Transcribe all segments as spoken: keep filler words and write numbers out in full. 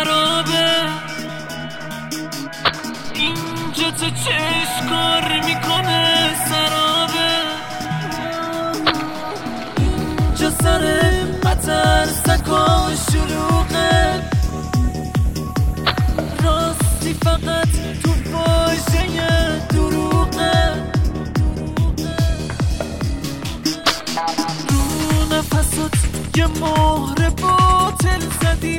خرابه، اینجا تو چش کار میکنه سرابه، اینجا سر قطر سکا شلوغه، راستی فقط تو فاشه دروغه، رو نفسات یه مهر باطل زدی،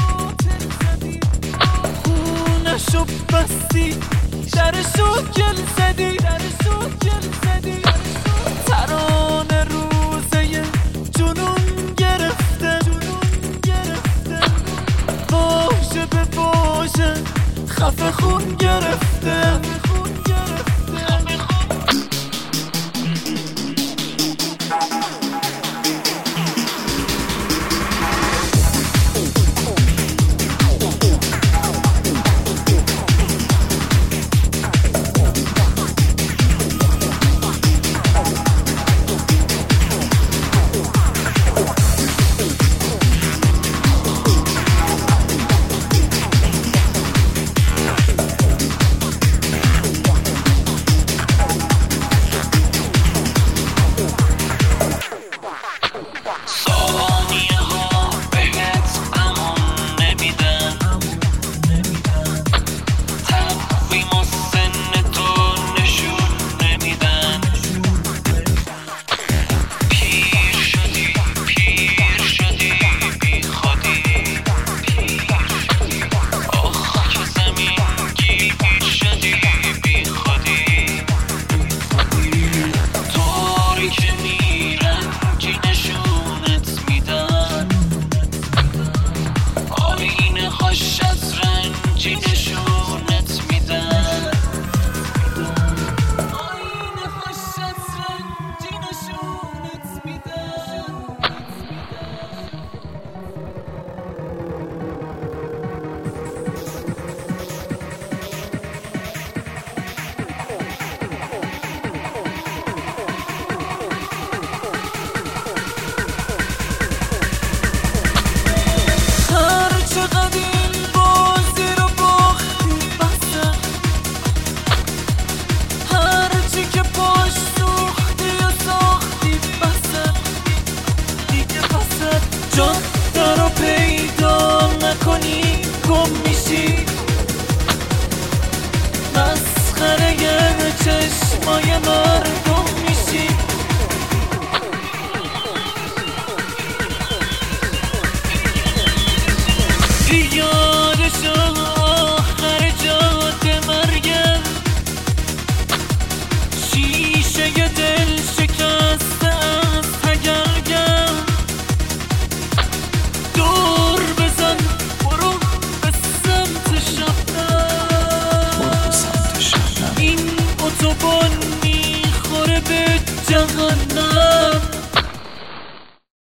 خونشو بستی درشو گل زدی، ترانه روزه جنون گرفته، باشه به باشه خفه خون گرفته.